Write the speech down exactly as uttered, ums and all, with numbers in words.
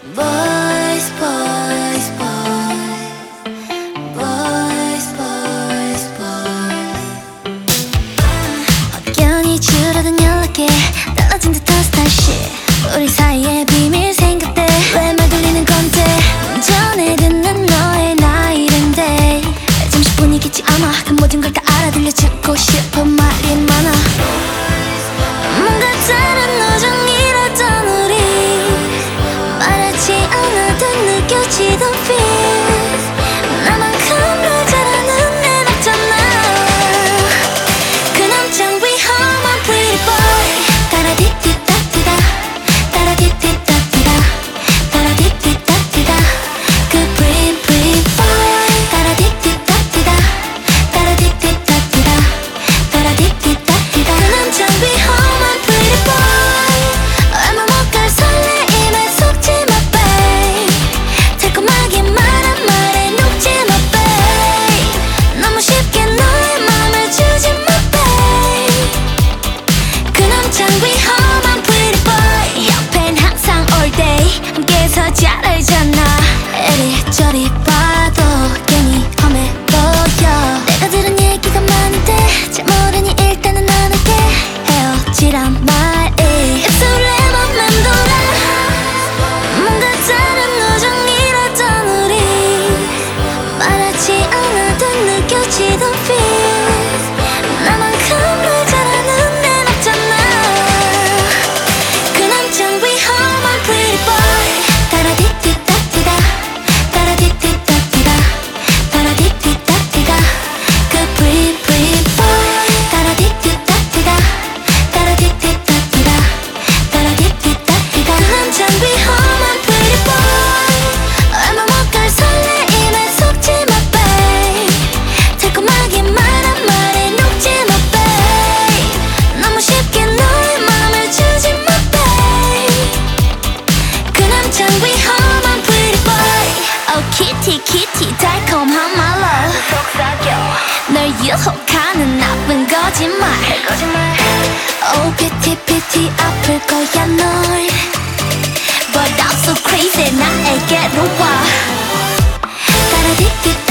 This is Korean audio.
Boys, boys, boys. Boys, boys, boys. 확연히 줄어든 연락에 떨어진 듯한 스타일십. 우리 사이에 비밀 생겼대. 왜 말 돌리는 건데? 전에 듣는 너의 나이랜데 잠시 분위기지 않아. 그 모든 걸 다 알아들려 듣고 싶은 말이 많아. 뭔가 다른 우정이라던 우리 말하지 않아도 느껴지던 feel. 나만큼 널 잘하는 애는 없잖아. 그 남자는 위험한 pretty boy. 따라디디다디다 따라디디다디다 따라디디다디다. 그 pretty pretty boy. 따라디디다디다 따라디디다디다 따라디디다디다. 그 남자는 위험한 pretty boy. 얼마 못 갈 설레임에 속지 마 babe. 달콤하게 말한 말에 녹지 마 babe. 너무 쉽게 너의 맘을 주지 마 babe. 그 남자는 위험한 pretty boy. 옆엔 항상 all day 함께서 잘 알잖아. 이리저리 봐도 괜히 험해 보여. 내가 들은 얘기가 많은데 잘 모르니 일단은 안 할게. 헤어지란 말이 입술에만 맴돌아. 뭔가 다른 우정이라던 우리 말하지 않아도 느껴지던 feel. 나만큼 널 잘하는 애는 없잖아. 그 남자는 위험한 pretty boy. 따라디디다디다 따라디디다디다 따라디디다디다. 그 pretty pretty boy. 따라디디다디다 따라디디다디다 따라디디다디다. 그 남자는 위험한 pretty boy. 얼마 못 갈 설레임에 속지 마 babe. 달콤하게 말한 말에 녹지 마 babe. 너무 쉽게 너의 맘을 주지 마 babe. 그 남자는 위험한 pretty boy. Oh kitty kitty 달콤한 말로 널 유혹하는 나쁜 거짓말. Oh pity pity 아플 거야 널. But I'm so crazy 나에게로 와. 따라디디